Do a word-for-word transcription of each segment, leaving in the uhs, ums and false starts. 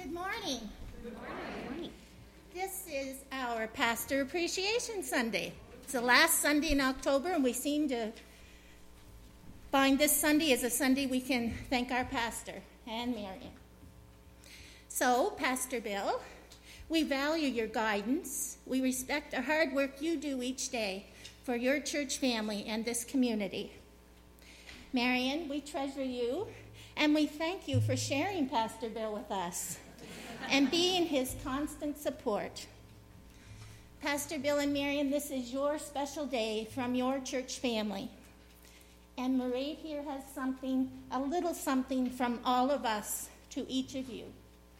Good morning. Good morning. This is our Pastor Appreciation Sunday. It's the last Sunday in October, and we seem to find this Sunday as a Sunday we can thank our pastor, Anne Marion. So, Pastor Bill, we value your guidance. We respect the hard work you do each day for your church family and this community. Marion, we treasure you, and we thank you for sharing Pastor Bill with us and being his constant support. Pastor Bill and Marion, this is your special day from your church family. And Marie here has something, a little something from all of us to each of you.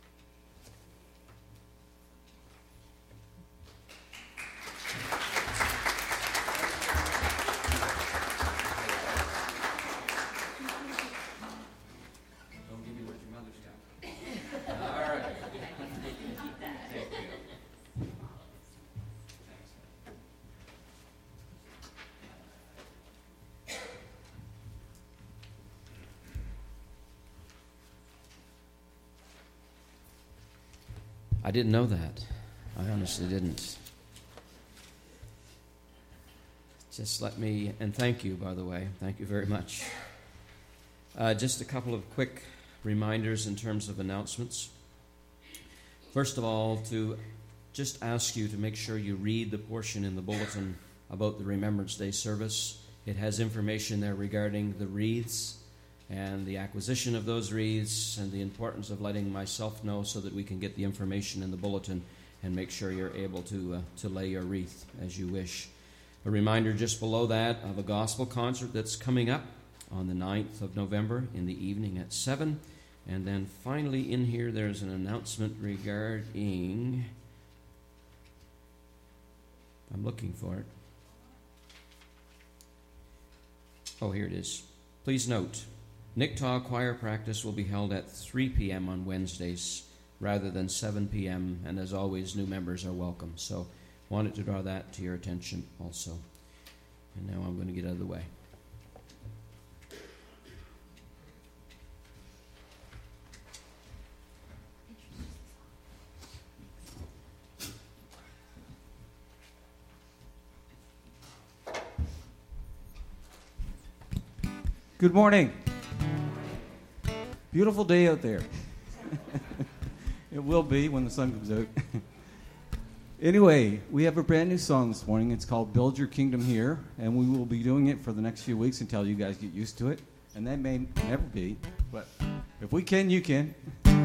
I didn't know that. I honestly didn't. Just let me, and thank you, by the way. Thank you very much. Uh, just a couple of quick reminders in terms of announcements. First of all, to just ask you to make sure you read the portion in the bulletin about the Remembrance Day service. It has information there regarding the wreaths and the acquisition of those wreaths and the importance of letting myself know so that we can get the information in the bulletin and make sure you're able to uh, to lay your wreath as you wish. A reminder just below that of a gospel concert that's coming up on the ninth of November in the evening at seven. And then finally in here there's an announcement regarding, I'm looking for it. Oh, here it is. Please note, Nicktaw choir practice will be held at three p.m. on Wednesdays rather than seven p.m. and as always, new members are welcome. So wanted to draw that to your attention also. And now I'm going to get out of the way. Good morning. Beautiful day out there. It will be when the sun comes out. Anyway, we have a brand new song this morning. It's called Build Your Kingdom Here, and we will be doing it for the next few weeks until you guys get used to it. And that may never be, but if we can, you can.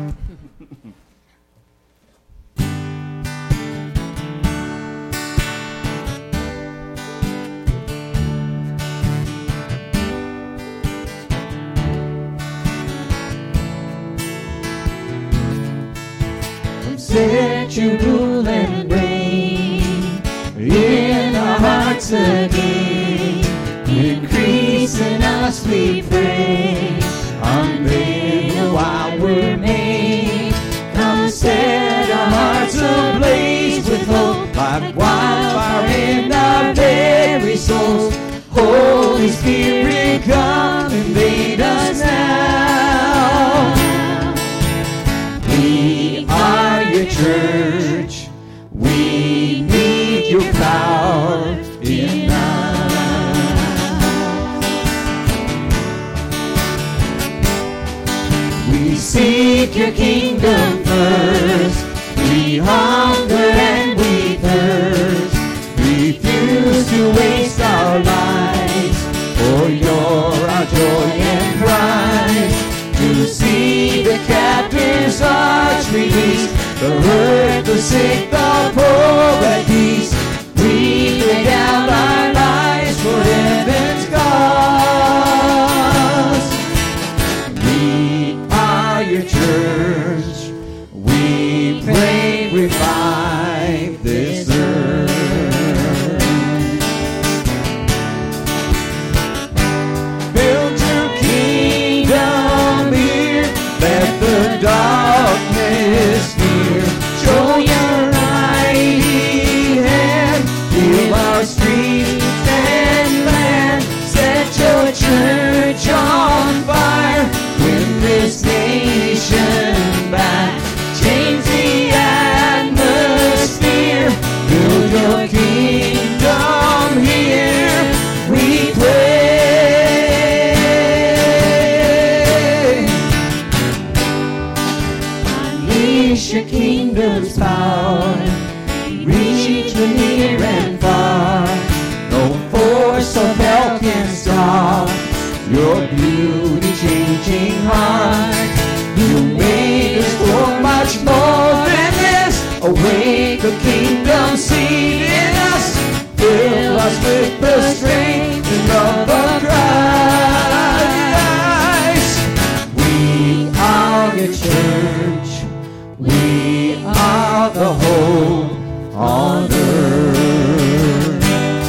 Let you rule and reign in our hearts again. Increase in us, we pray. Unveil while we're made. Come set our hearts ablaze with hope, like wildfire in our very souls. Holy Spirit, come invade us now. We are your church, we need your power in us. We seek your kingdom first, we hunger and we thirst, refuse to waste our lives, for you're our joy and prize. To see the captives arch released, the hurt, the sick, the poor at peace. We lay down our lives for heaven's cause. We are your church. We pray, revive this earth. Build your kingdom here. Let the darkness fear. Show your mighty hand. Heal our streets and land. Set your church on fire. Win this nation back. embrace your kingdom's power. Reach you near and far. No force of hell can stop your beauty-changing heart. You made us for much more than this. Awake the kingdom seed in us. Fill us with the strength and love of Christ. We are the church. We are the hope on earth.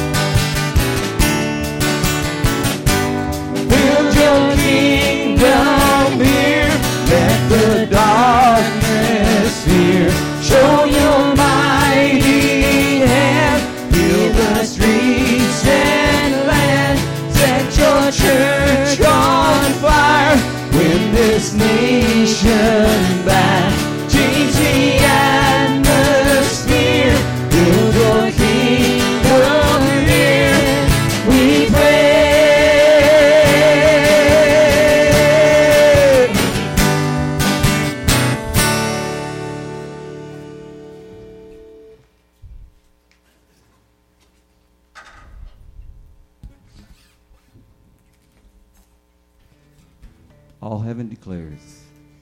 Build your kingdom here. Let the darkness fear. Show your mighty hand. Heal the streets and land. Set your church on fire. Win this nation back. Change the atmosphere. Build your kingdom here. We pray. All heaven declares.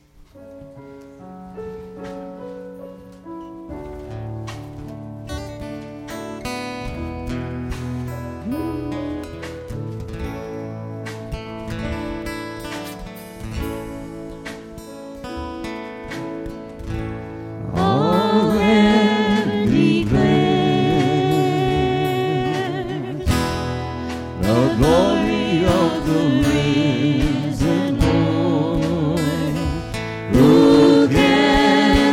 All heaven declares the glory of the risen Lord. Who can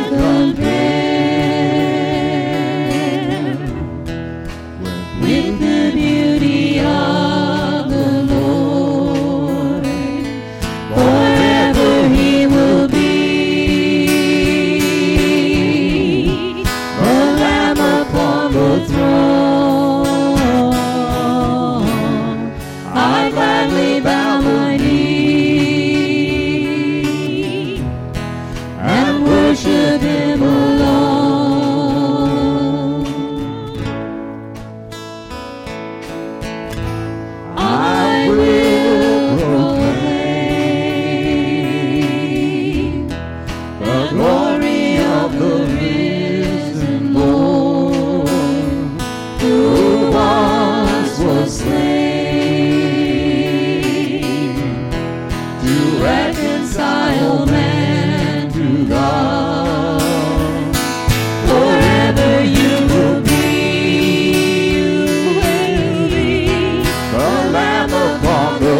compare with the beauty of the Lord? Forever He will be the Lamb upon the throne. I gladly bow my knee and worship Him alone. I will proclaim the glory of the risen Lord, who once was slain to reconcile man to God. Forever you will be, you will be the Lamb upon the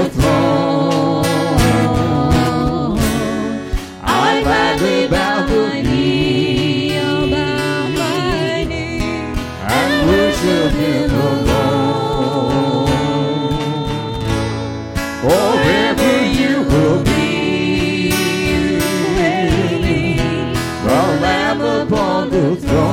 throne. I gladly bow my knee, I'll bow my knee and worship Him alone. Forever you will be, you will be the Lamb upon the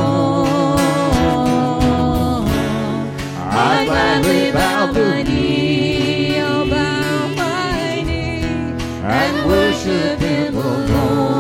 throne. I gladly bow my knee, I'll bow my knee and worship Him alone.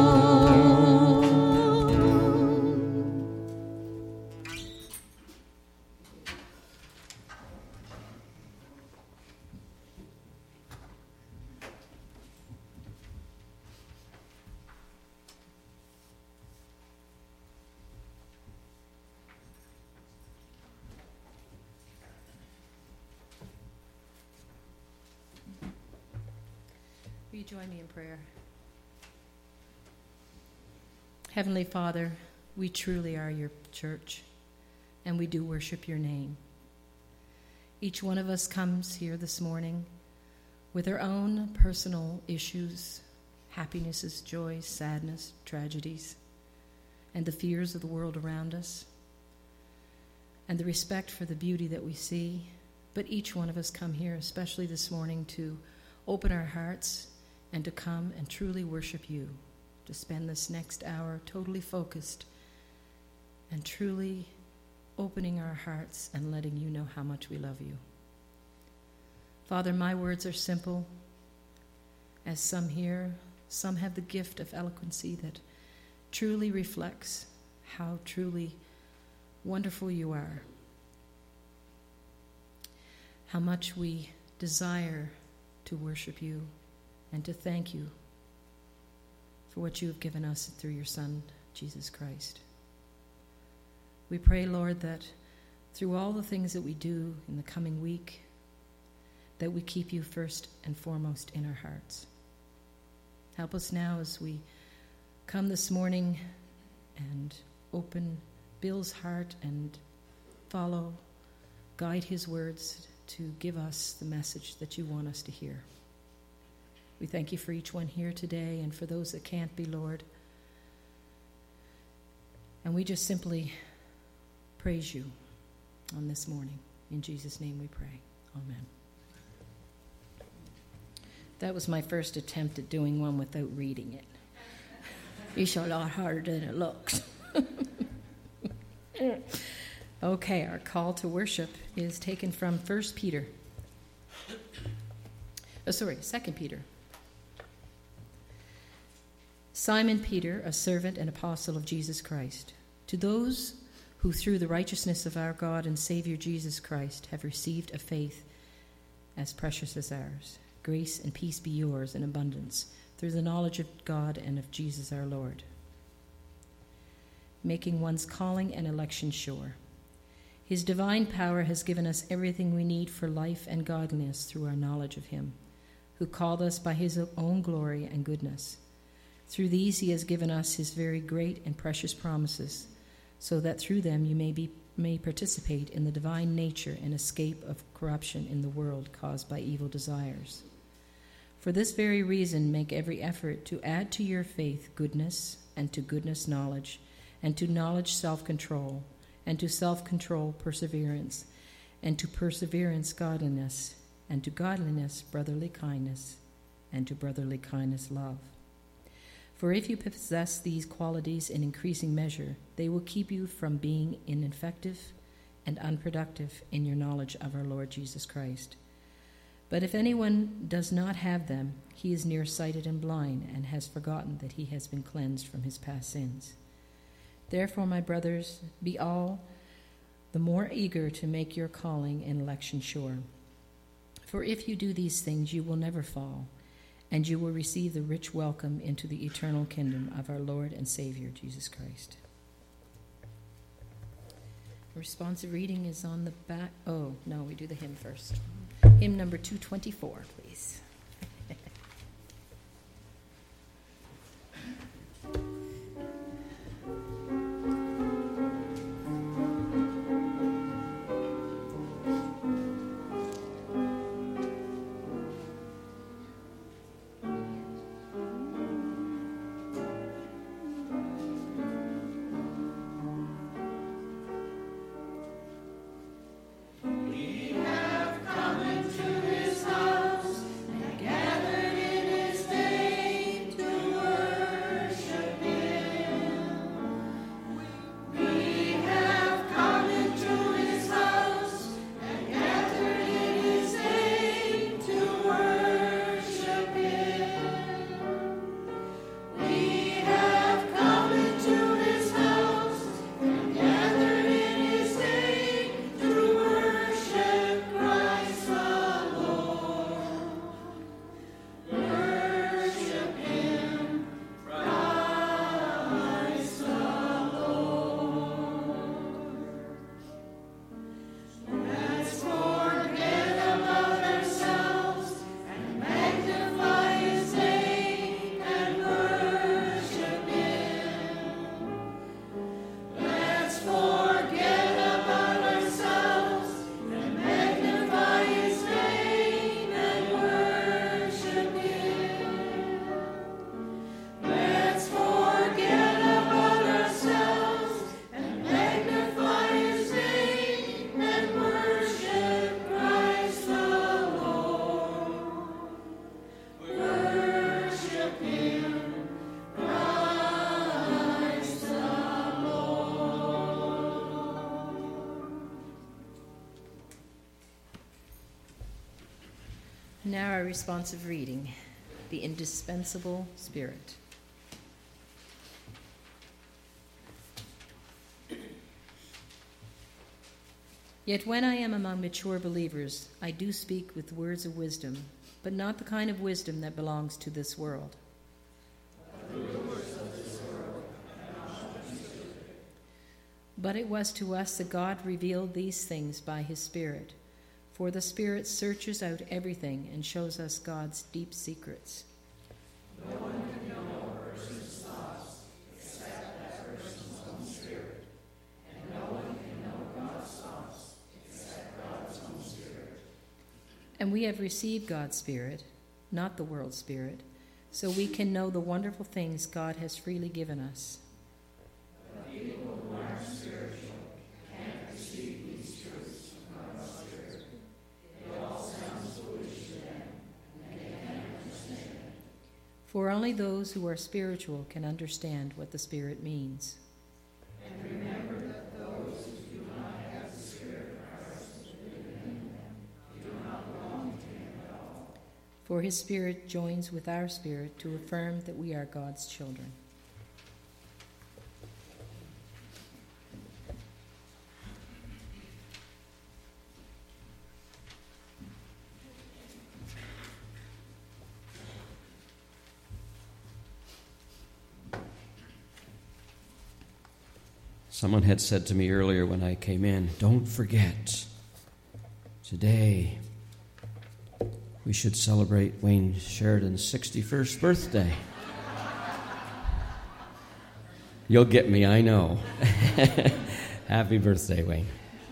Will you join me in prayer? Heavenly Father, we truly are your church, and we do worship your name. Each one of us comes here this morning with our own personal issues, happinesses, joys, sadness, tragedies, and the fears of the world around us, and the respect for the beauty that we see. But each one of us come here, especially this morning, to open our hearts and to come and truly worship you, to spend this next hour totally focused and truly opening our hearts and letting you know how much we love you. Father, my words are simple, as some here, some have the gift of eloquency that truly reflects how truly wonderful you are, how much we desire to worship you and to thank you for what you have given us through your Son, Jesus Christ. We pray, Lord, that through all the things that we do in the coming week, that we keep you first and foremost in our hearts. Help us now as we come this morning and open Bill's heart and follow, guide his words to give us the message that you want us to hear. We thank you for each one here today and for those that can't be, Lord. And we just simply praise you on this morning. In Jesus' name we pray. Amen. That was my first attempt at doing one without reading it. It's a lot harder than it looks. Okay, our call to worship is taken from First Peter. Oh, sorry, Second Peter. Simon Peter, a servant and apostle of Jesus Christ, to those who through the righteousness of our God and Savior Jesus Christ have received a faith as precious as ours, grace and peace be yours in abundance through the knowledge of God and of Jesus our Lord, making one's calling and election sure. His divine power has given us everything we need for life and godliness through our knowledge of him, who called us by his own glory and goodness. Through these he has given us his very great and precious promises, so that through them you may be may participate in the divine nature and escape of corruption in the world caused by evil desires. For this very reason make every effort to add to your faith goodness, and to goodness knowledge, and to knowledge self-control, and to self-control perseverance, and to perseverance godliness, and to godliness brotherly kindness, and to brotherly kindness love. For if you possess these qualities in increasing measure, they will keep you from being ineffective and unproductive in your knowledge of our Lord Jesus Christ. But if anyone does not have them, he is nearsighted and blind, and has forgotten that he has been cleansed from his past sins. Therefore, my brothers, be all the more eager to make your calling and election sure. For if you do these things, you will never fall, and you will receive the rich welcome into the eternal kingdom of our Lord and Savior, Jesus Christ. The responsive reading is on the back. Oh, no, we do the hymn first. Hymn number two twenty-four, please. Now our responsive reading, the indispensable Spirit. Yet when I am among mature believers, I do speak with words of wisdom, but not the kind of wisdom that belongs to this world. But it was to us that God revealed these things by his Spirit. For the Spirit searches out everything and shows us God's deep secrets. No one can know a person's thoughts except that person's own spirit. And no one can know God's thoughts except God's own Spirit. And we have received God's Spirit, not the world's spirit, so we can know the wonderful things God has freely given us. But people who aren't spiritual can't receive these truths from God's Spirit. It all sounds foolish to them, and they can't understand it. For only those who are spiritual can understand what the Spirit means. And remember that those who do not have the Spirit of Christ living in them do not belong to him at all. For his Spirit joins with our spirit to affirm that we are God's children. Someone had said to me earlier when I came in, don't forget, today we should celebrate Wayne Sheridan's sixty-first birthday. You'll get me, I know. Happy birthday, Wayne.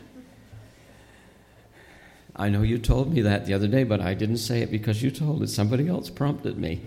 I know you told me that the other day, but I didn't say it because you told it. Somebody else prompted me.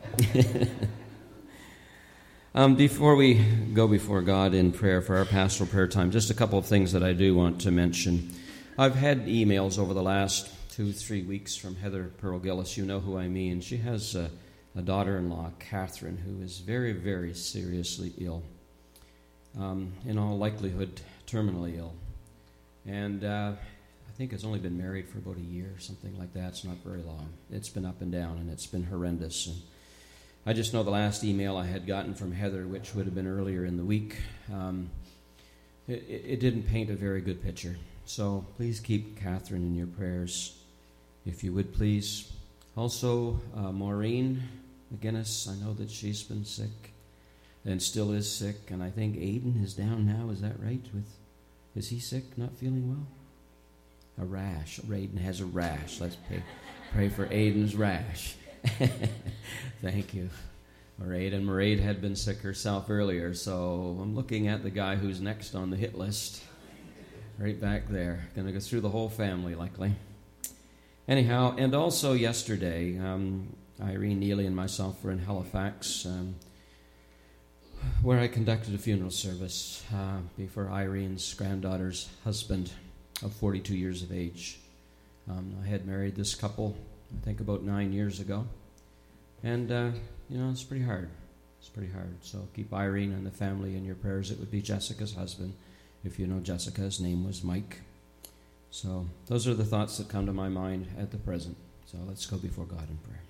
Um, before we go before God in prayer for our pastoral prayer time, just a couple of things that I do want to mention. I've had emails over the last two, three weeks from Heather Pearl Gillis. You know who I mean. She has a, a daughter-in-law, Catherine, who is very, very seriously ill. Um, in all likelihood, terminally ill. And uh, I think has only been married for about a year, something like that. It's not very long. It's been up and down, and it's been horrendous. And I just know the last email I had gotten from Heather, which would have been earlier in the week, um, it, it didn't paint a very good picture. So please keep Catherine in your prayers, if you would please. Also, uh, Maureen McGinnis, I know that she's been sick and still is sick, and I think Aiden is down now. Is that right? With, is he sick, not feeling well? A rash. Aiden has a rash. Let's pray, pray for Aiden's rash. Thank you. Mairead and Mairead had been sick herself earlier, so I'm looking at the guy who's next on the hit list. Right back there. Going to go through the whole family, likely. Anyhow, and also yesterday, um, Irene Neely and myself were in Halifax, um, where I conducted a funeral service uh, before Irene's granddaughter's husband of forty-two years of age. Um, I had married this couple, I think, about nine years ago. And, uh, you know, it's pretty hard. It's pretty hard. So keep Irene and the family in your prayers. It would be Jessica's husband. If you know Jessica, his name was Mike. So those are the thoughts that come to my mind at the present. So let's go before God in prayer.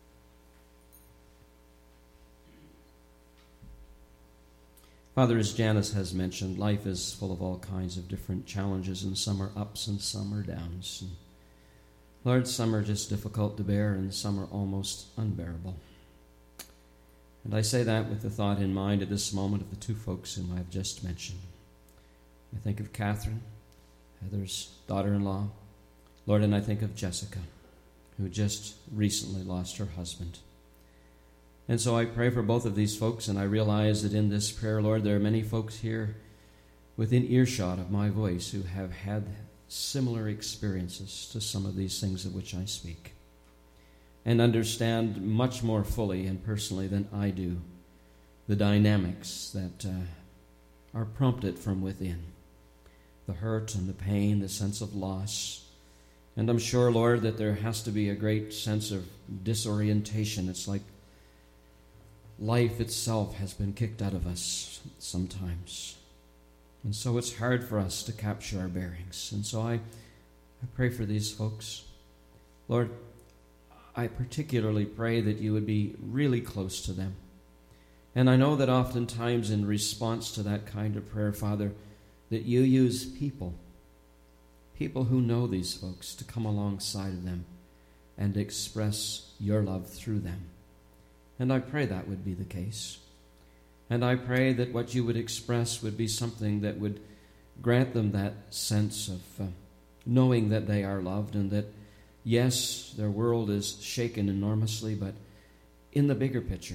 Father, as Janice has mentioned, life is full of all kinds of different challenges, and some are ups and some are downs. And Lord, some are just difficult to bear, and some are almost unbearable. And I say that with the thought in mind at this moment of the two folks whom I've just mentioned. I think of Catherine, Heather's daughter-in-law, Lord, and I think of Jessica, who just recently lost her husband. And so I pray for both of these folks, and I realize that in this prayer, Lord, there are many folks here within earshot of my voice who have had similar experiences to some of these things of which I speak, and understand much more fully and personally than I do the dynamics that uh, are prompted from within, the hurt and the pain, the sense of loss. And I'm sure, Lord, that there has to be a great sense of disorientation. It's like life itself has been kicked out of us sometimes. And so it's hard for us to capture our bearings. And so I, I pray for these folks. Lord, I particularly pray that you would be really close to them. And I know that oftentimes in response to that kind of prayer, Father, that you use people, people who know these folks to come alongside of them and express your love through them. And I pray that would be the case. And I pray that what you would express would be something that would grant them that sense of uh, knowing that they are loved, and that, yes, their world is shaken enormously, but in the bigger picture,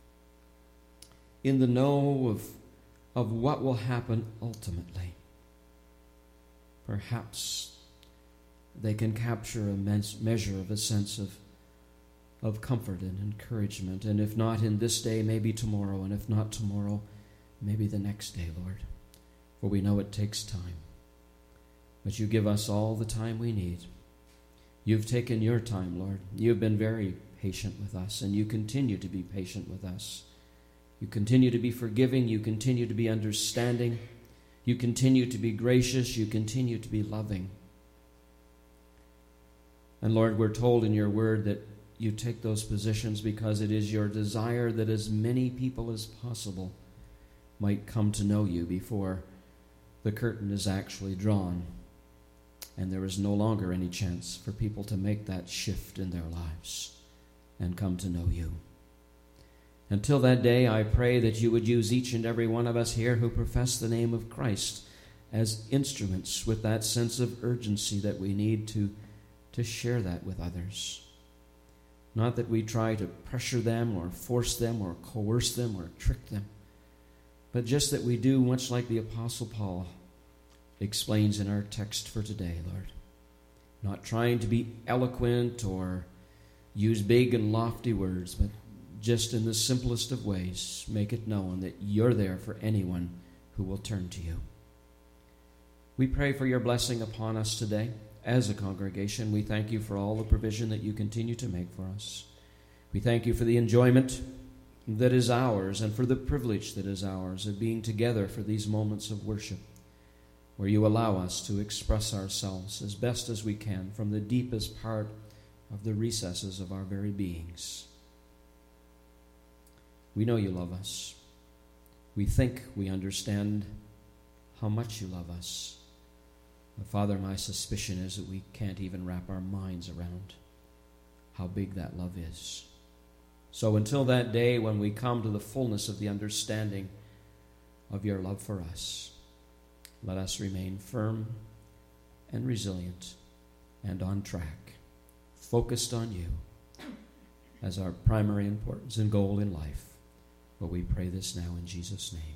in the know of, of what will happen ultimately, perhaps they can capture a mes- measure of a sense of, of comfort and encouragement. And if not in this day, maybe tomorrow. And if not tomorrow, maybe the next day, Lord. For we know it takes time. But you give us all the time we need. You've taken your time, Lord. You've been very patient with us, and you continue to be patient with us. You continue to be forgiving. You continue to be understanding. You continue to be gracious. You continue to be loving. And Lord, we're told in your word that you take those positions because it is your desire that as many people as possible might come to know you before the curtain is actually drawn and there is no longer any chance for people to make that shift in their lives and come to know you. Until that day, I pray that you would use each and every one of us here who profess the name of Christ as instruments with that sense of urgency that we need to, to share that with others. Not that we try to pressure them or force them or coerce them or trick them, but just that we do much like the Apostle Paul explains in our text for today, Lord. Not trying to be eloquent or use big and lofty words, but just in the simplest of ways, make it known that you're there for anyone who will turn to you. We pray for your blessing upon us today. As a congregation, we thank you for all the provision that you continue to make for us. We thank you for the enjoyment that is ours and for the privilege that is ours of being together for these moments of worship, where you allow us to express ourselves as best as we can from the deepest part of the recesses of our very beings. We know you love us. We think we understand how much you love us. But Father, my suspicion is that we can't even wrap our minds around how big that love is. So until that day when we come to the fullness of the understanding of your love for us, let us remain firm and resilient and on track, focused on you as our primary importance and goal in life. But we pray this now in Jesus' name.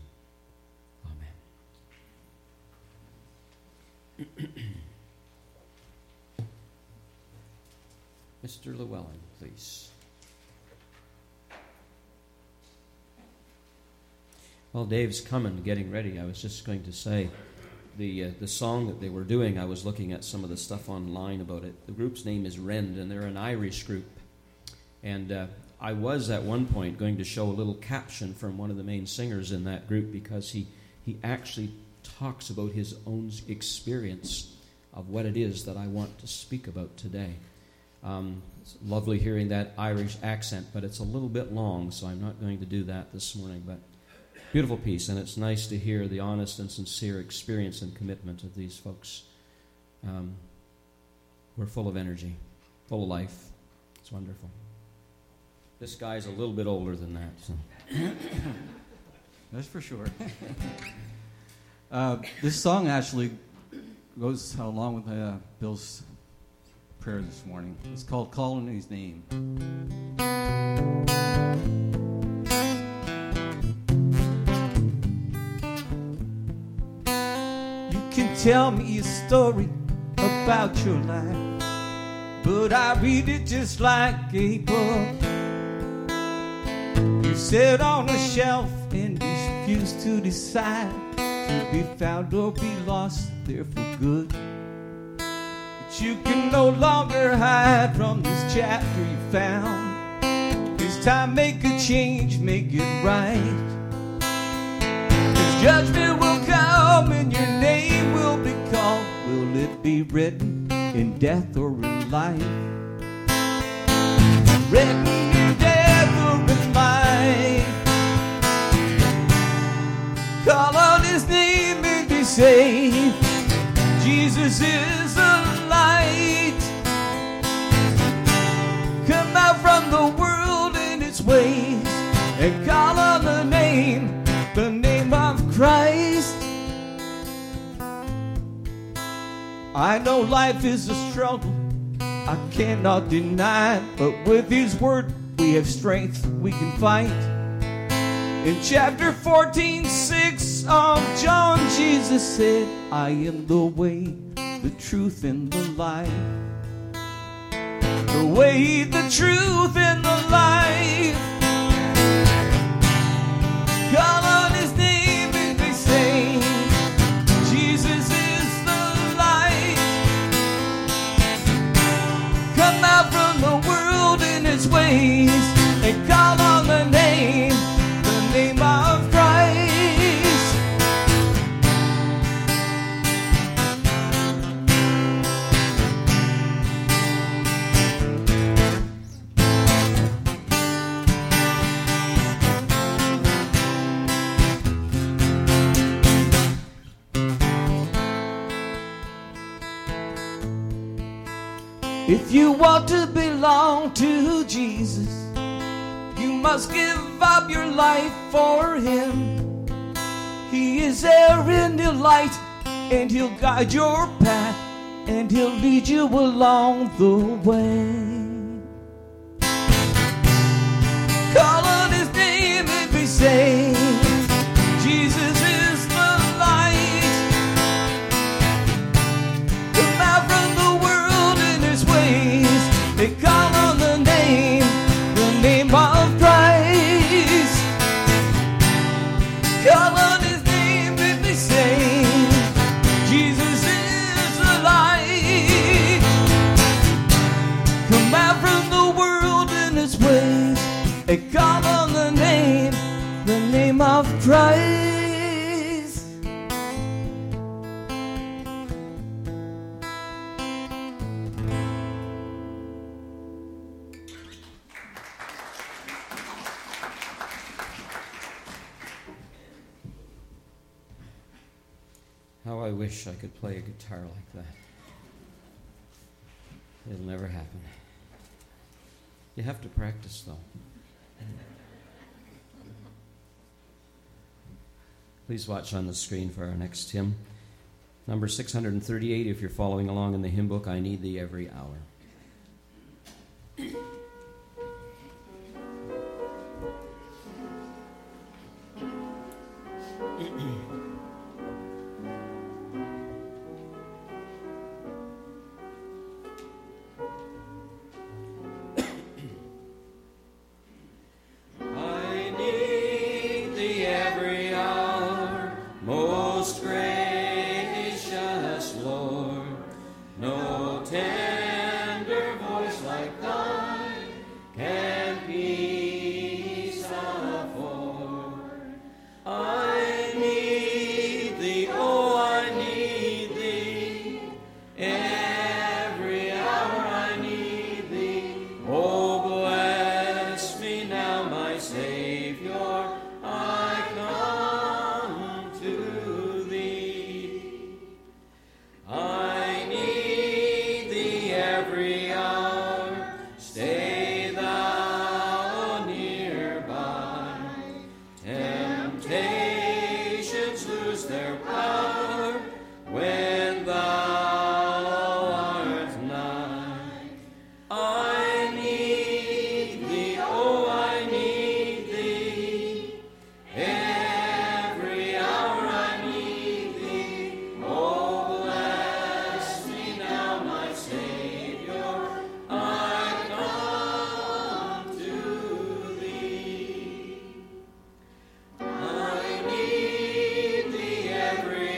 Amen. Mister Llewellyn, please. While Dave's coming, getting ready, I was just going to say the uh, the song that they were doing, I was looking at some of the stuff online about it. The group's name is Rend, and they're an Irish group. And uh, I was at one point going to show a little caption from one of the main singers in that group, because he, he actually talks about his own experience of what it is that I want to speak about today. Um, it's lovely hearing that Irish accent, but it's a little bit long, so I'm not going to do that this morning. But beautiful piece, and it's nice to hear the honest and sincere experience and commitment of these folks. Um, we're full of energy, full of life. It's wonderful. This guy's a little bit older than that. So. That's for sure. uh, this song actually goes along with uh, Bill's prayer this morning. It's called Calling His Name. You can tell me a story about your life, but I read it just like a book. You sit on a shelf and refuse to decide to be found or be lost there for good. But you can no longer hide from this chapter you found. It's time, make a change, make it right. 'Cause judgment will come and your name will be called. Will it be written in death or in life? Written in death or in life. Call on his name and be saved. Jesus is the ways and call on the name, the name of Christ. I know life is a struggle, I cannot deny, but with His word we have strength, we can fight. In chapter fourteen, six of John, Jesus said, I am the way, the truth, and the life. The way, the truth, and the life. Call on His name and they say, Jesus is the light. Come out from the world and its ways and call on the name, the name of Christ. If you want to belong to Jesus, you must give up your life for Him. He is there in the light, and He'll guide your path, and He'll lead you along the way. Call on His name and be saved. Jesus is the light. Come out from the world in His ways. They call on the name, the name of Christ. Call on His name and be saved. Jesus is the light. Come out from the world in His ways and call on the name, the name of Christ. How I wish I could play a guitar like that. It'll never happen. You have to practice, though. Please watch on the screen for our next hymn. Number six hundred thirty-eight, if you're following along in the hymn book, I Need Thee Every Hour. Every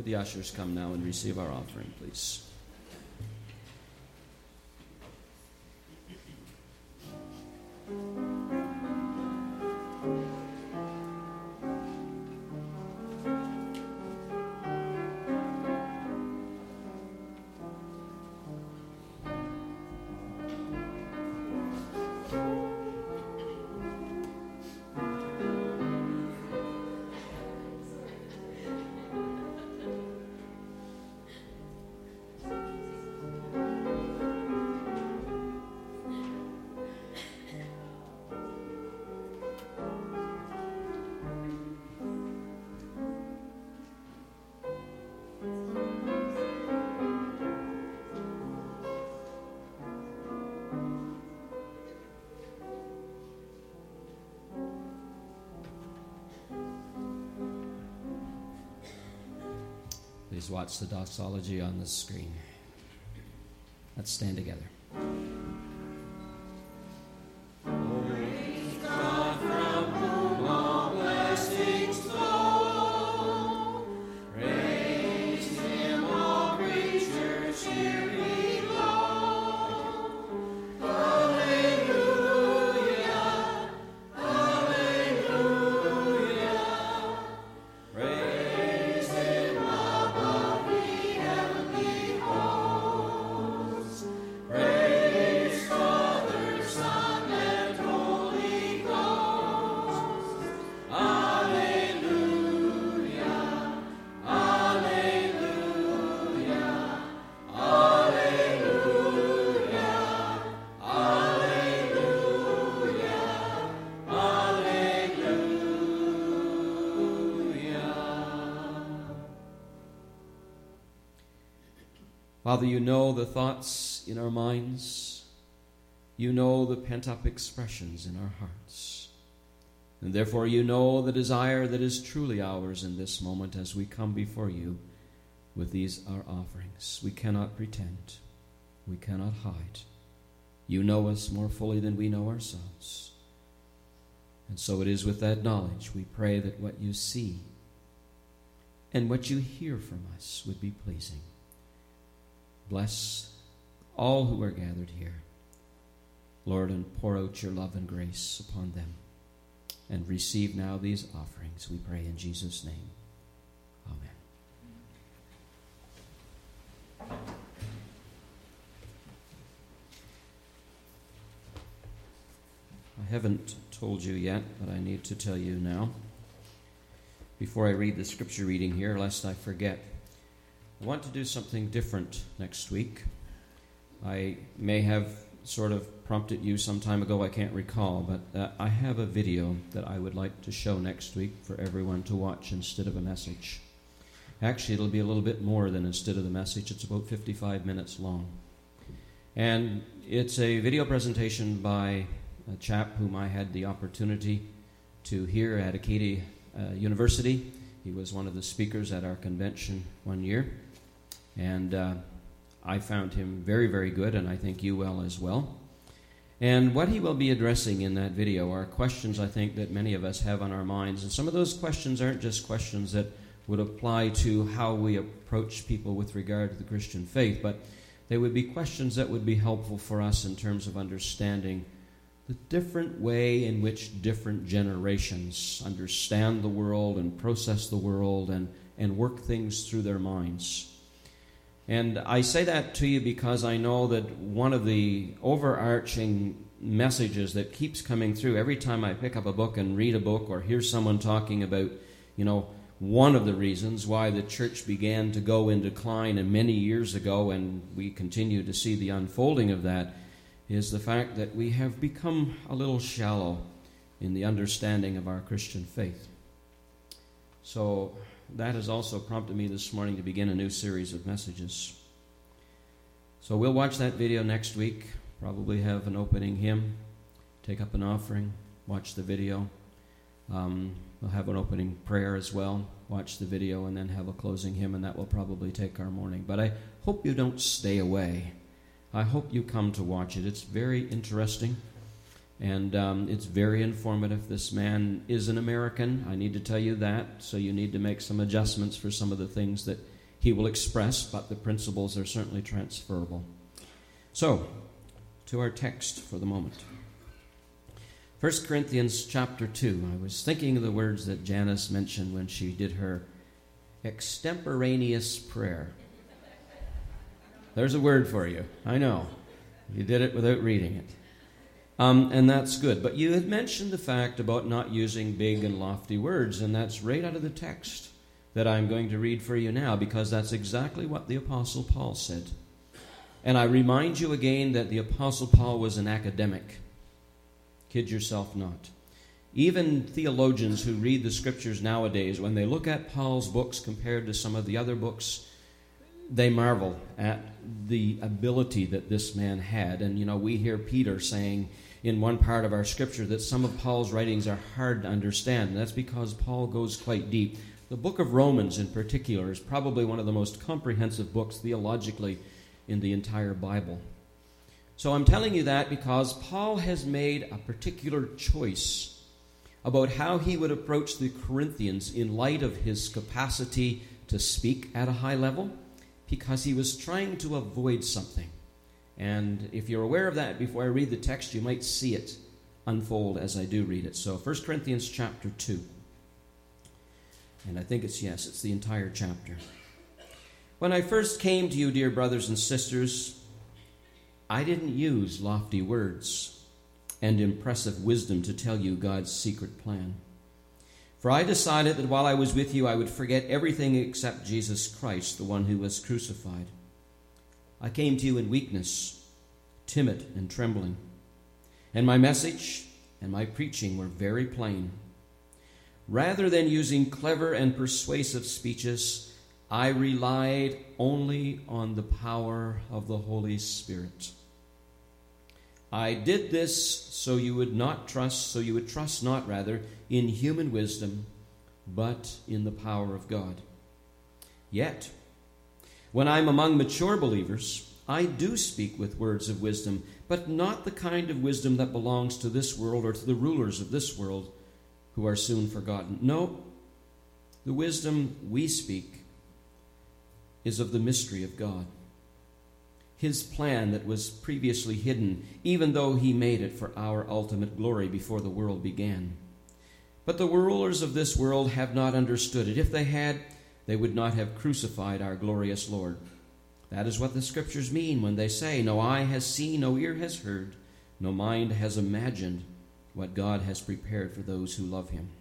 the ushers come now and receive our offering, please. Please watch the doxology on the screen. Let's stand together. Father, you know the thoughts in our minds. You know the pent-up expressions in our hearts. And therefore you know the desire that is truly ours in this moment as we come before you with these our offerings. We cannot pretend. We cannot hide. You know us more fully than we know ourselves. And so it is with that knowledge we pray that what you see and what you hear from us would be pleasing. Bless all who are gathered here, Lord, and pour out your love and grace upon them. And receive now these offerings, we pray in Jesus' name. Amen. I haven't told you yet, but I need to tell you now, before I read the scripture reading here, lest I forget. I want to do something different next week. I may have sort of prompted you some time ago, I can't recall, but uh, I have a video that I would like to show next week for everyone to watch instead of a message. Actually, it'll be a little bit more than instead of the message. It's about fifty-five minutes long. And it's a video presentation by a chap whom I had the opportunity to hear at Acadia uh, University. He was one of the speakers at our convention one year. And uh, I found him very, very good, and I think you will as well. And what he will be addressing in that video are questions I think that many of us have on our minds. And some of those questions aren't just questions that would apply to how we approach people with regard to the Christian faith, but they would be questions that would be helpful for us in terms of understanding the different way in which different generations understand the world and process the world and, and work things through their minds. And I say that to you because I know that one of the overarching messages that keeps coming through every time I pick up a book and read a book or hear someone talking about, you know, one of the reasons why the church began to go in decline and many years ago, and we continue to see the unfolding of that, is the fact that we have become a little shallow in the understanding of our Christian faith. So that has also prompted me this morning to begin a new series of messages. So we'll watch that video next week, probably have an opening hymn, take up an offering, watch the video. Um, we'll have an opening prayer as well, watch the video, and then have a closing hymn, and that will probably take our morning. But I hope you don't stay away. I hope you come to watch it. It's very interesting, and um, it's very informative. This man is an American. I need to tell you that, so you need to make some adjustments for some of the things that he will express, but the principles are certainly transferable. So, to our text for the moment. First Corinthians chapter two. I was thinking of the words that Janice mentioned when she did her extemporaneous prayer. There's a word for you. I know. You did it without reading it. Um, and that's good. But you had mentioned the fact about not using big and lofty words, and that's right out of the text that I'm going to read for you now, because that's exactly what the Apostle Paul said. And I remind you again that the Apostle Paul was an academic. Kid yourself not. Even theologians who read the Scriptures nowadays, when they look at Paul's books compared to some of the other books, they marvel at the ability that this man had. And, you know, we hear Peter saying in one part of our Scripture that some of Paul's writings are hard to understand. And that's because Paul goes quite deep. The book of Romans, in particular, is probably one of the most comprehensive books theologically in the entire Bible. So I'm telling you that because Paul has made a particular choice about how he would approach the Corinthians in light of his capacity to speak at a high level, because he was trying to avoid something. And if you're aware of that, before I read the text, you might see it unfold as I do read it. So First Corinthians chapter two. And I think it's, yes, it's the entire chapter. When I first came to you, dear brothers and sisters, I didn't use lofty words and impressive wisdom to tell you God's secret plan. For I decided that while I was with you, I would forget everything except Jesus Christ, the one who was crucified. I came to you in weakness, timid and trembling. And my message and my preaching were very plain. Rather than using clever and persuasive speeches, I relied only on the power of the Holy Spirit. I did this so you would not trust, so you would trust not, rather, in human wisdom, but in the power of God. Yet, when I'm among mature believers, I do speak with words of wisdom, but not the kind of wisdom that belongs to this world or to the rulers of this world who are soon forgotten. No, the wisdom we speak is of the mystery of God. His plan that was previously hidden, even though he made it for our ultimate glory before the world began. But the rulers of this world have not understood it. If they had, they would not have crucified our glorious Lord. That is what the Scriptures mean when they say, no eye has seen, no ear has heard, no mind has imagined what God has prepared for those who love him.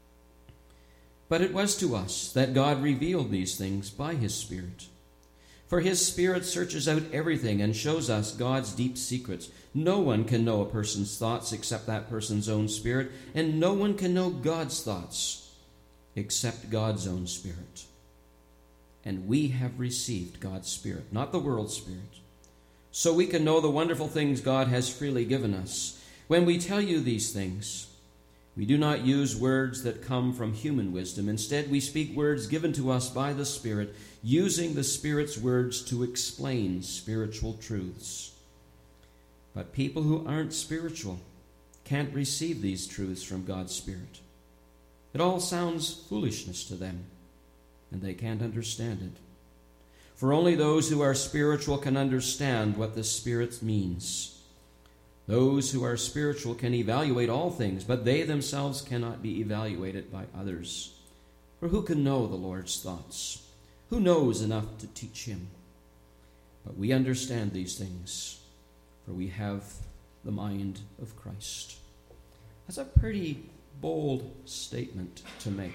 But it was to us that God revealed these things by his Spirit. For his Spirit searches out everything and shows us God's deep secrets. No one can know a person's thoughts except that person's own spirit, and no one can know God's thoughts except God's own Spirit. And we have received God's Spirit, not the world's spirit, so we can know the wonderful things God has freely given us. When we tell you these things, we do not use words that come from human wisdom. Instead, we speak words given to us by the Spirit, using the Spirit's words to explain spiritual truths. But people who aren't spiritual can't receive these truths from God's Spirit. It all sounds foolishness to them, and they can't understand it. For only those who are spiritual can understand what the Spirit means. Those who are spiritual can evaluate all things, but they themselves cannot be evaluated by others. For who can know the Lord's thoughts? Who knows enough to teach him? But we understand these things, for we have the mind of Christ. That's a pretty bold statement to make.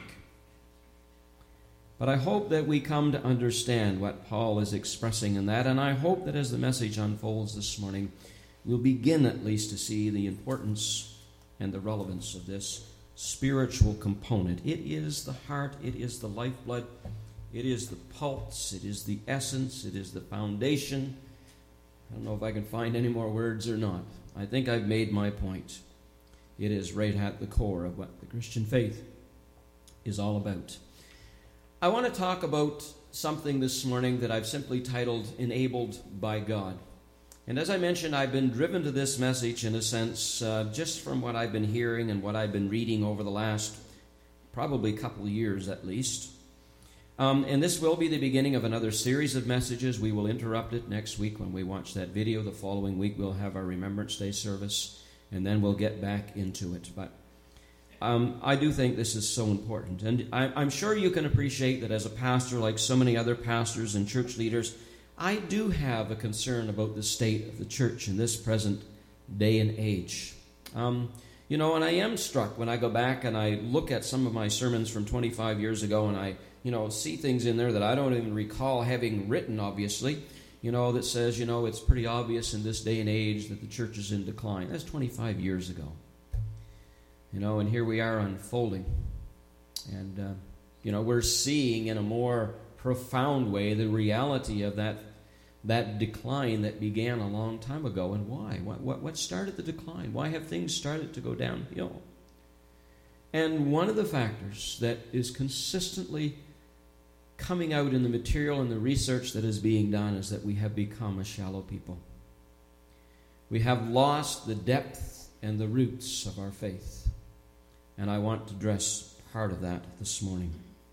But I hope that we come to understand what Paul is expressing in that, and I hope that as the message unfolds this morning, we'll begin at least to see the importance and the relevance of this spiritual component. It is the heart, it is the lifeblood, it is the pulse, it is the essence, it is the foundation. I don't know if I can find any more words or not. I think I've made my point. It is right at the core of what the Christian faith is all about. I want to talk about something this morning that I've simply titled Enabled by God. And as I mentioned, I've been driven to this message in a sense uh, just from what I've been hearing and what I've been reading over the last probably couple of years at least. Um, and this will be the beginning of another series of messages. We will interrupt it next week when we watch that video. The following week we'll have our Remembrance Day service, and then we'll get back into it. But um, I do think this is so important. And I, I'm sure you can appreciate that as a pastor, like so many other pastors and church leaders, I do have a concern about the state of the church in this present day and age. Um, you know, and I am struck when I go back and I look at some of my sermons from twenty-five years ago, and I, you know, see things in there that I don't even recall having written, obviously, you know, that says, you know, it's pretty obvious in this day and age that the church is in decline. That's twenty-five years ago. You know, and here we are unfolding. And, uh, you know, we're seeing in a more profound way the reality of that that decline that began a long time ago. And why? What, what, what started the decline? Why have things started to go downhill? And one of the factors that is consistently coming out in the material and the research that is being done is that we have become a shallow people. We have lost the depth and the roots of our faith. And I want to address part of that this morning.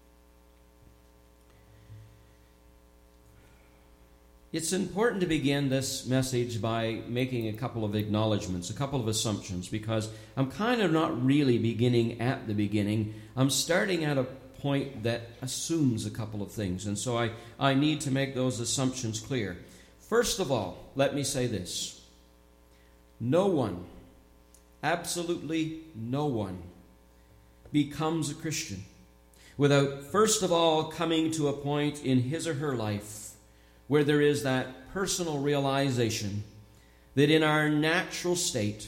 It's important to begin this message by making a couple of acknowledgments, a couple of assumptions, because I'm kind of not really beginning at the beginning. I'm starting at a point that assumes a couple of things, and so I, I need to make those assumptions clear. First of all, let me say this. No one, absolutely no one, becomes a Christian without first of all coming to a point in his or her life where there is that personal realization that in our natural state,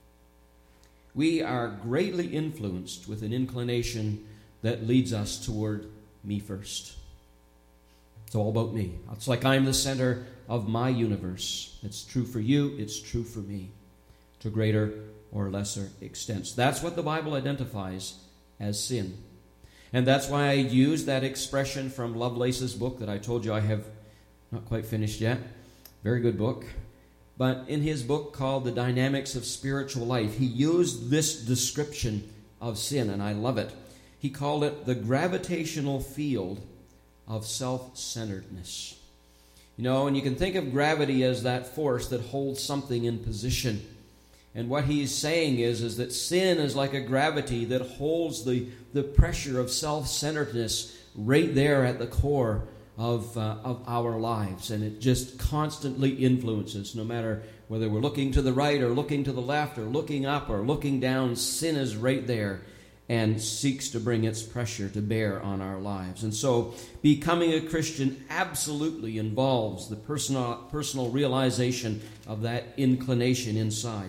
we are greatly influenced with an inclination that leads us toward me first. It's all about me. It's like I'm the center of my universe. It's true for you. It's true for me to greater or lesser extents. That's what the Bible identifies as sin. And that's why I use that expression from Lovelace's book that I told you I have not quite finished yet. Very good book. But in his book called The Dynamics of Spiritual Life, he used this description of sin, and I love it. He called it the gravitational field of self-centeredness. You know, and you can think of gravity as that force that holds something in position. And what he's saying is, is that sin is like a gravity that holds the, the pressure of self-centeredness right there at the core of uh, of our lives, and it just constantly influences. No matter whether we're looking to the right or looking to the left or looking up or looking down, sin is right there and seeks to bring its pressure to bear on our lives. And so becoming a Christian absolutely involves the personal personal realization of that inclination inside.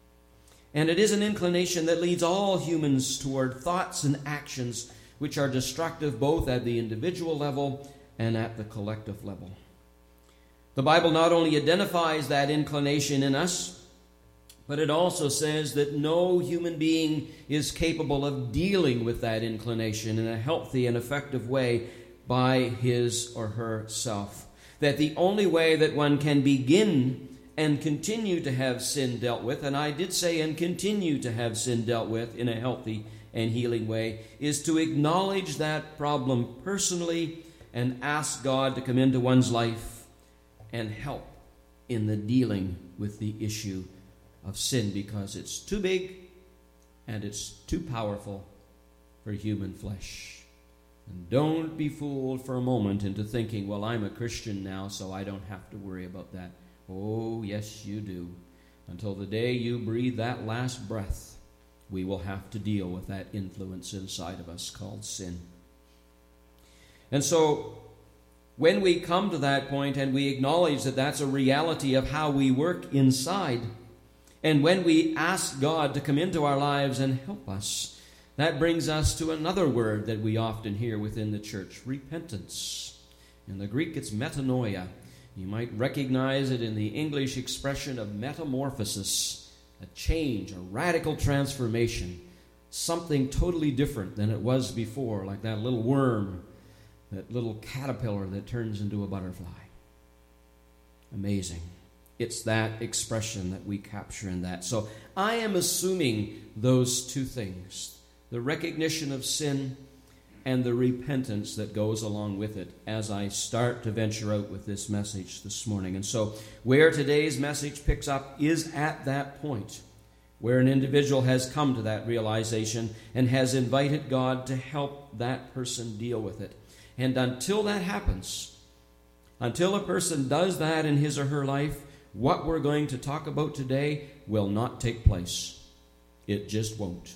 And it is an inclination that leads all humans toward thoughts and actions which are destructive both at the individual level and at the collective level. The Bible not only identifies that inclination in us, but it also says that no human being is capable of dealing with that inclination in a healthy and effective way by his or herself. That the only way that one can begin and continue to have sin dealt with, and I did say and continue to have sin dealt with in a healthy and healing way, is to acknowledge that problem personally and ask God to come into one's life and help in the dealing with the issue of sin, because it's too big and it's too powerful for human flesh. And don't be fooled for a moment into thinking, well, I'm a Christian now, so I don't have to worry about that. Oh, yes, you do. Until the day you breathe that last breath, we will have to deal with that influence inside of us called sin. And so when we come to that point and we acknowledge that that's a reality of how we work inside, and when we ask God to come into our lives and help us, that brings us to another word that we often hear within the church, repentance. In the Greek, it's metanoia. You might recognize it in the English expression of metamorphosis, a change, a radical transformation, something totally different than it was before, like that little worm, that little caterpillar that turns into a butterfly. Amazing. It's that expression that we capture in that. So I am assuming those two things, the recognition of sin and the repentance that goes along with it as I start to venture out with this message this morning. And so where today's message picks up is at that point where an individual has come to that realization and has invited God to help that person deal with it. And until that happens, until a person does that in his or her life, what we're going to talk about today will not take place. It just won't.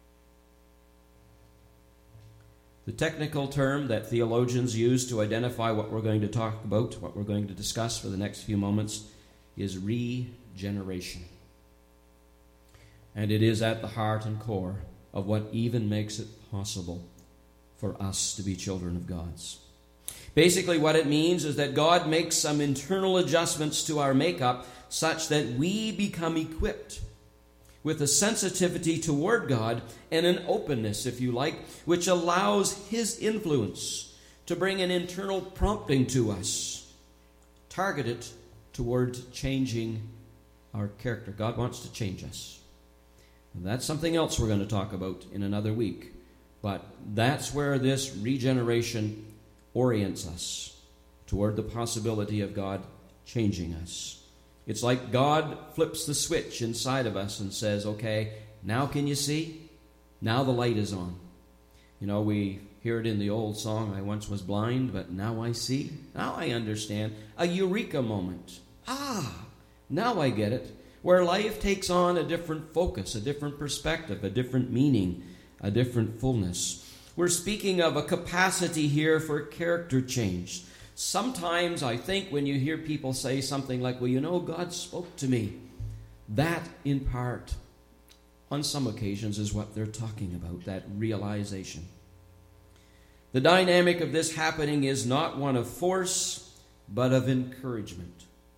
The technical term that theologians use to identify what we're going to talk about, what we're going to discuss for the next few moments, is regeneration. And it is at the heart and core of what even makes it possible for us to be children of God's. Basically, what it means is that God makes some internal adjustments to our makeup such that we become equipped with a sensitivity toward God and an openness, if you like, which allows His influence to bring an internal prompting to us, targeted toward changing our character. God wants to change us. And that's something else we're going to talk about in another week. But that's where this regeneration orients us toward the possibility of God changing us. It's like God flips the switch inside of us and says, okay, now can you see? Now the light is on. You know, we hear it in the old song, I once was blind, but now I see. Now I understand. A eureka moment. Ah, now I get it. Where life takes on a different focus, a different perspective, a different meaning, a different fullness. We're speaking of a capacity here for character change. Sometimes I think when you hear people say something like, well, you know, God spoke to me, that in part, on some occasions, is what they're talking about, that realization. The dynamic of this happening is not one of force, but of encouragement.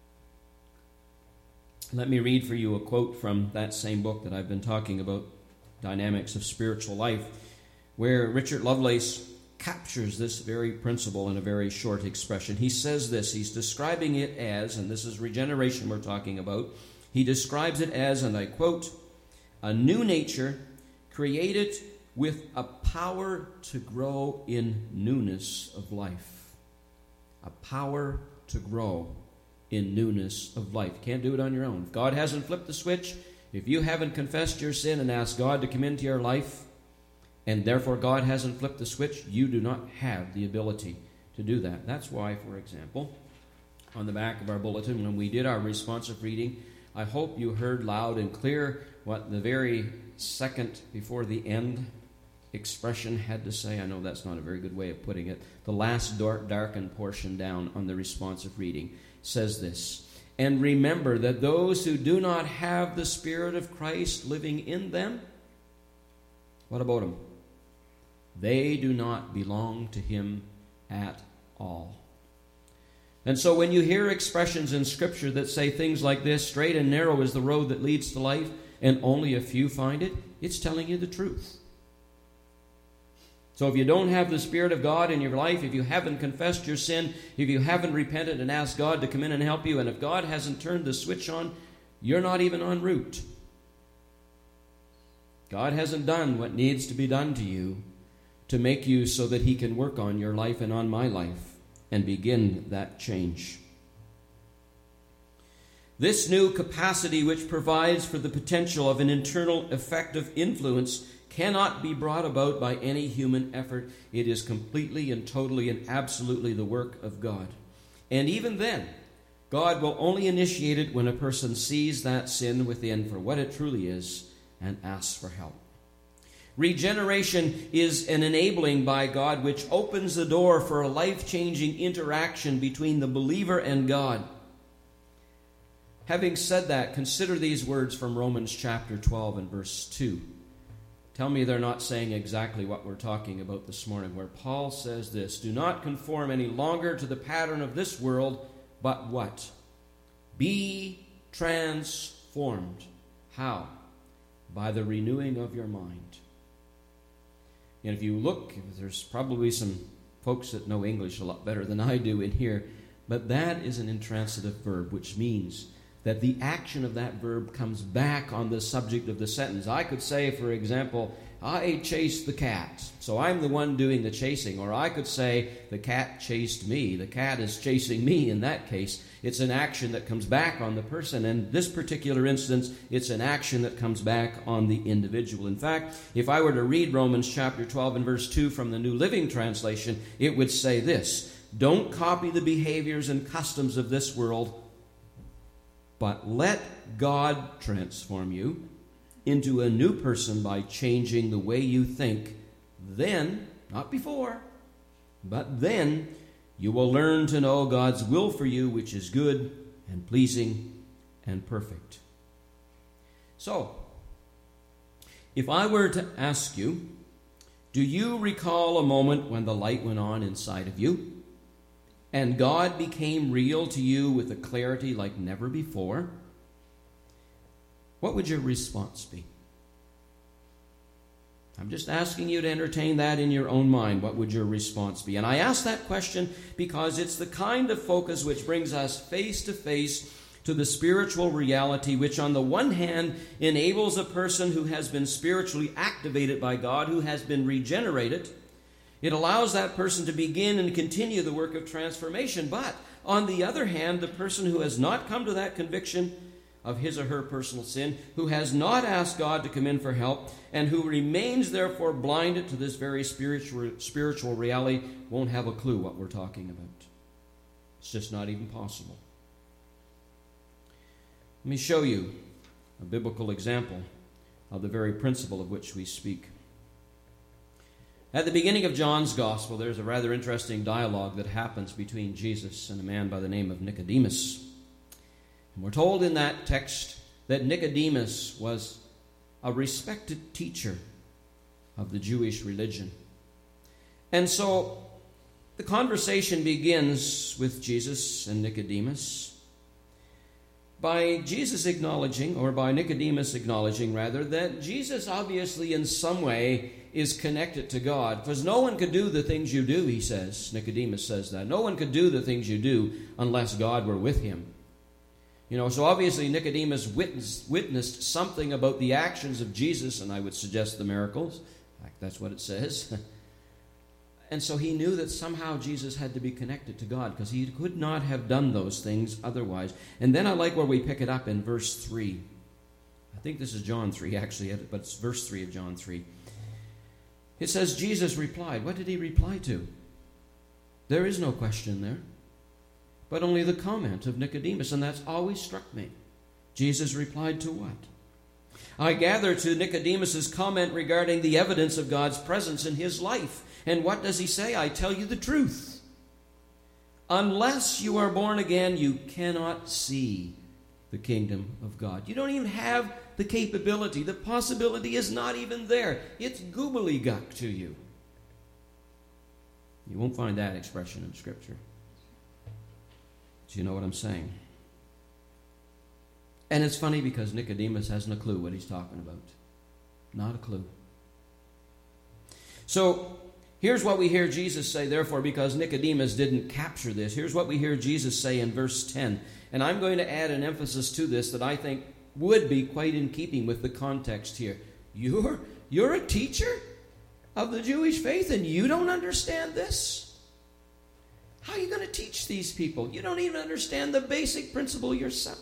Let me read for you a quote from that same book that I've been talking about, Dynamics of Spiritual Life, where Richard Lovelace captures this very principle in a very short expression. He says this, he's describing it as, and this is regeneration we're talking about, he describes it as, and I quote, a new nature created with a power to grow in newness of life. A power to grow in newness of life. Can't do it on your own. If God hasn't flipped the switch, if you haven't confessed your sin and asked God to come into your life, and therefore God hasn't flipped the switch, you do not have the ability to do that. That's why, for example, on the back of our bulletin, when we did our responsive reading, I hope you heard loud and clear what the very second before the end expression had to say. I know that's not a very good way of putting it. The last dark, darkened portion down on the responsive reading says this, and remember that those who do not have the Spirit of Christ living in them, what about them? They do not belong to Him at all. And so when you hear expressions in Scripture that say things like this, straight and narrow is the road that leads to life, and only a few find it, it's telling you the truth. So if you don't have the Spirit of God in your life, if you haven't confessed your sin, if you haven't repented and asked God to come in and help you, and if God hasn't turned the switch on, you're not even en route. God hasn't done what needs to be done to you to make you so that He can work on your life and on my life and begin that change. This new capacity, which provides for the potential of an internal effective influence, cannot be brought about by any human effort. It is completely and totally and absolutely the work of God. And even then, God will only initiate it when a person sees that sin within for what it truly is and asks for help. Regeneration is an enabling by God which opens the door for a life-changing interaction between the believer and God. Having said that, consider these words from Romans chapter twelve and verse two. Tell me they're not saying exactly what we're talking about this morning, where Paul says this, do not conform any longer to the pattern of this world, but what? Be transformed. How? By the renewing of your mind. And if you look, there's probably some folks that know English a lot better than I do in here, but that is an intransitive verb, which means that the action of that verb comes back on the subject of the sentence. I could say, for example, I chased the cat, so I'm the one doing the chasing. Or I could say, the cat chased me. The cat is chasing me in that case. It's an action that comes back on the person. And in this particular instance, it's an action that comes back on the individual. In fact, if I were to read Romans chapter twelve and verse two from the New Living Translation, it would say this: don't copy the behaviors and customs of this world, but let God transform you into a new person by changing the way you think. Then, not before, but then you will learn to know God's will for you, which is good and pleasing and perfect. So, if I were to ask you, do you recall a moment when the light went on inside of you and God became real to you with a clarity like never before? What would your response be? I'm just asking you to entertain that in your own mind. What would your response be? And I ask that question because it's the kind of focus which brings us face to face to the spiritual reality, which on the one hand enables a person who has been spiritually activated by God, who has been regenerated. It allows that person to begin and continue the work of transformation. But on the other hand, the person who has not come to that conviction of his or her personal sin, who has not asked God to come in for help, and who remains therefore blinded to this very spiritual spiritual reality, won't have a clue what we're talking about. It's just not even possible. Let me show you a biblical example of the very principle of which we speak. At the beginning of John's Gospel, there's a rather interesting dialogue that happens between Jesus and a man by the name of Nicodemus. And we're told in that text that Nicodemus was a respected teacher of the Jewish religion. And so the conversation begins with Jesus and Nicodemus by Jesus acknowledging, or by Nicodemus acknowledging rather, that Jesus obviously in some way is connected to God. Because no one could do the things you do, he says. Nicodemus says that. No one could do the things you do unless God were with him. You know, so obviously Nicodemus witnessed, witnessed something about the actions of Jesus, and I would suggest the miracles. In fact, that's what it says. And so he knew that somehow Jesus had to be connected to God, because he could not have done those things otherwise. And then I like where we pick it up in verse three. I think this is John three, actually, but it's verse three of John three. It says, Jesus replied. What did he reply to? There is no question there, but only the comment of Nicodemus, and that's always struck me. Jesus replied to what? I gather to Nicodemus's comment regarding the evidence of God's presence in his life. And what does he say? I tell you the truth. Unless you are born again, you cannot see the kingdom of God. You don't even have the capability. The possibility is not even there. It's gobbledygook to you. You won't find that expression in Scripture. Do you know what I'm saying? And it's funny because Nicodemus hasn't a clue what he's talking about. Not a clue. So, here's what we hear Jesus say, therefore, because Nicodemus didn't capture this. Here's what we hear Jesus say in verse ten. And I'm going to add an emphasis to this that I think would be quite in keeping with the context here. You're, you're a teacher of the Jewish faith and you don't understand this? How are you going to teach these people? You don't even understand the basic principle yourself.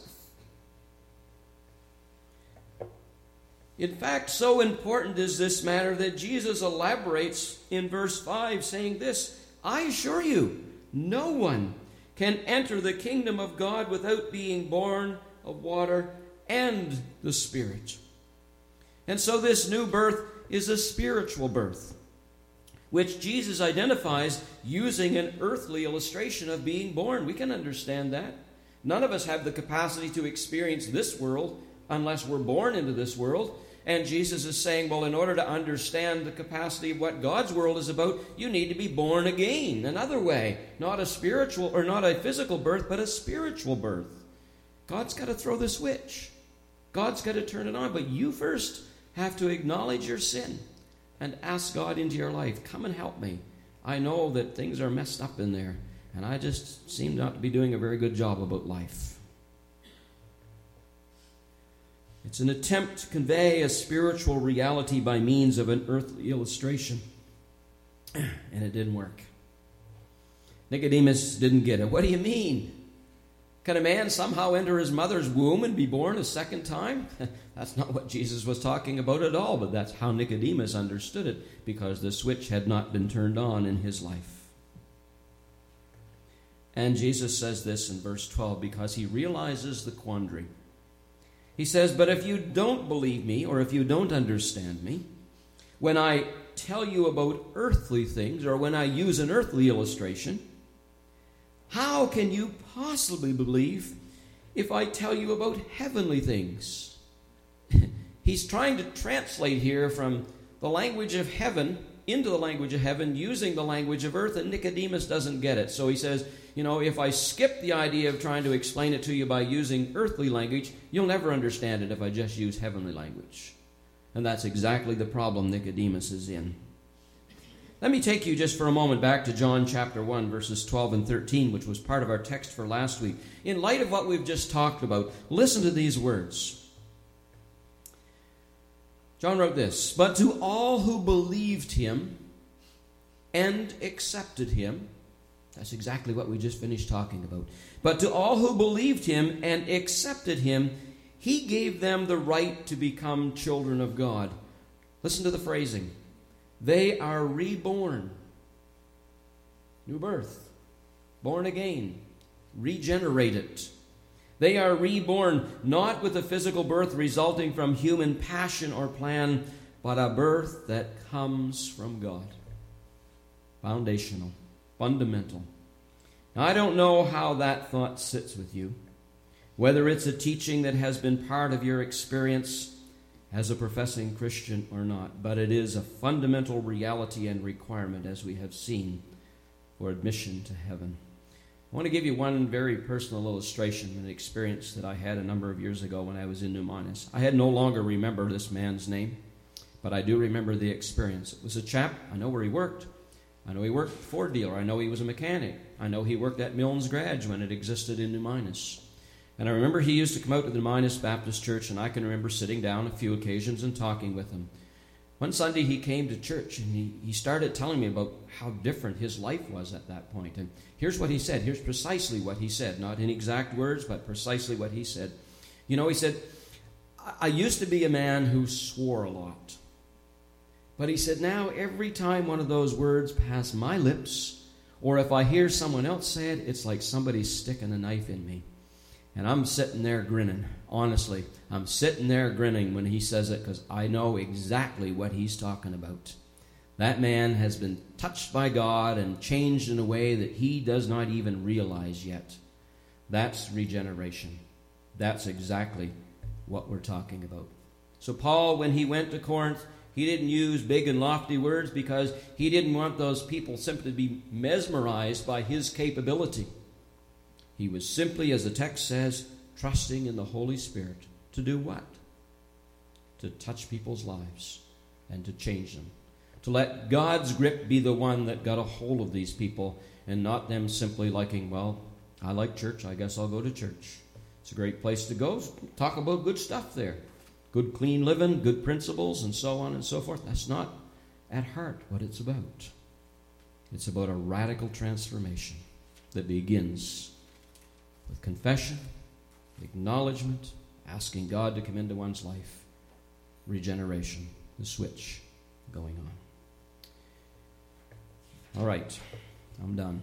In fact, so important is this matter that Jesus elaborates in verse five, saying this, I assure you, no one can enter the kingdom of God without being born of water and the Spirit. And so this new birth is a spiritual birth, which Jesus identifies using an earthly illustration of being born. We can understand that. None of us have the capacity to experience this world unless we're born into this world. And Jesus is saying, well, in order to understand the capacity of what God's world is about, you need to be born again. Another way, not a spiritual or not a physical birth, but a spiritual birth. God's got to throw the switch. God's got to turn it on. But you first have to acknowledge your sin and ask God into your life, come and help me. I know that things are messed up in there, and I just seem not to be doing a very good job about life. It's an attempt to convey a spiritual reality by means of an earthly illustration. And it didn't work. Nicodemus didn't get it. What do you mean? Can a man somehow enter his mother's womb and be born a second time? That's not what Jesus was talking about at all, but that's how Nicodemus understood it, because the switch had not been turned on in his life. And Jesus says this in verse twelve because he realizes the quandary. He says, "But if you don't believe me, or if you don't understand me, when I tell you about earthly things, or when I use an earthly illustration, how can you possibly believe if I tell you about heavenly things?" He's trying to translate here from the language of heaven into the language of heaven using the language of earth, and Nicodemus doesn't get it. So he says, you know, if I skip the idea of trying to explain it to you by using earthly language, you'll never understand it if I just use heavenly language. And that's exactly the problem Nicodemus is in. Let me take you just for a moment back to John chapter one, verses twelve and thirteen, which was part of our text for last week. In light of what we've just talked about, listen to these words. John wrote this, "But to all who believed him and accepted him," that's exactly what we just finished talking about. "But to all who believed him and accepted him, he gave them the right to become children of God." Listen to the phrasing. They are reborn. New birth. Born again. Regenerated. They are reborn not with a physical birth resulting from human passion or plan, but a birth that comes from God. Foundational. Fundamental. Now, I don't know how that thought sits with you, whether it's a teaching that has been part of your experience as a professing Christian or not, but it is a fundamental reality and requirement, as we have seen, for admission to heaven. I want to give you one very personal illustration, an experience that I had a number of years ago when I was in New Minas. I had no longer remember this man's name, but I do remember the experience. It was a chap, I know where he worked. I know he worked at a Ford dealer. I know he was a mechanic. I know he worked at Milnes Garage when it existed in New Minas. And I remember he used to come out to the New Minas Baptist Church, and I can remember sitting down a few occasions and talking with him. One Sunday he came to church, and he, he started telling me about how different his life was at that point. And here's what he said. Here's precisely what he said. Not in exact words, but precisely what he said. You know, he said, I used to be a man who swore a lot. But he said, now every time one of those words pass my lips, or if I hear someone else say it, it's like somebody's sticking a knife in me. And I'm sitting there grinning. Honestly, I'm sitting there grinning when he says it, because I know exactly what he's talking about. That man has been touched by God and changed in a way that he does not even realize yet. That's regeneration. That's exactly what we're talking about. So Paul, when he went to Corinth, he didn't use big and lofty words because he didn't want those people simply to be mesmerized by his capability. He was simply, as the text says, trusting in the Holy Spirit to do what? To touch people's lives and to change them. To let God's grip be the one that got a hold of these people and not them simply liking, well, I like church, I guess I'll go to church. It's a great place to go. Talk about good stuff there. Good clean living, good principles, and so on and so forth. That's not at heart what it's about. It's about a radical transformation that begins with confession, acknowledgement, asking God to come into one's life, regeneration, the switch going on. All right, I'm done.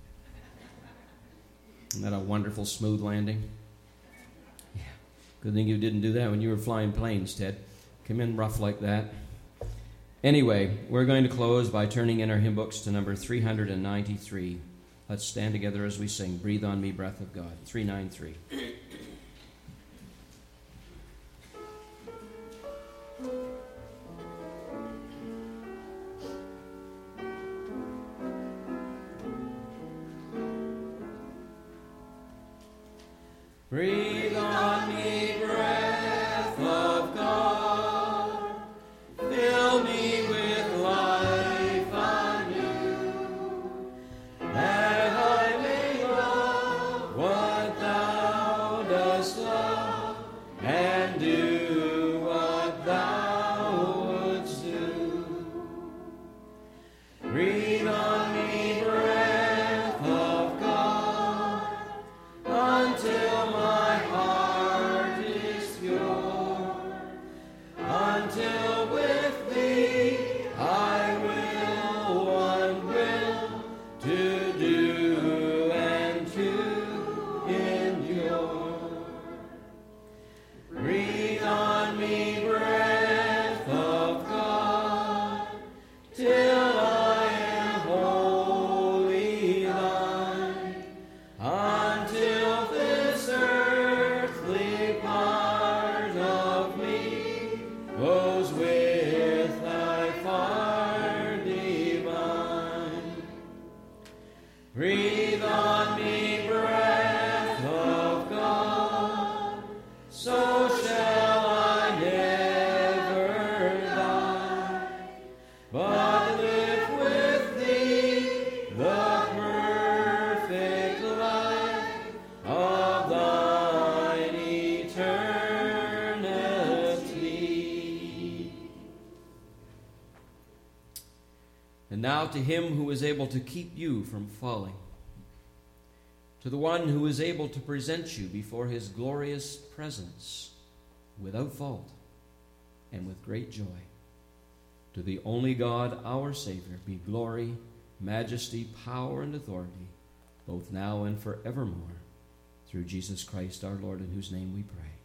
Isn't that a wonderful smooth landing? Yeah. Good thing you didn't do that when you were flying planes, Ted. Come in rough like that. Anyway, we're going to close by turning in our hymn books to number three ninety-three. Let's stand together as we sing, Breathe on Me, Breath of God, three ninety-three. Breathe on me, breath of God, fill me with life anew, that I may love what thou dost love and do. Breathe on me, breath of God, until my heart is pure, until with thee I will one will to do and to endure. Breathe on me, breath of God, till I am wholly thine, until this earthly part of me goes with thy far divine. Breathe on me, breath of God, so shall I never die, but live with thee the perfect life of thine eternity. And now to him who is able to keep you from falling, to the one who is able to present you before his glorious presence without fault and with great joy, to the only God, our Savior, be glory, majesty, power, and authority, both now and forevermore, through Jesus Christ our Lord, in whose name we pray.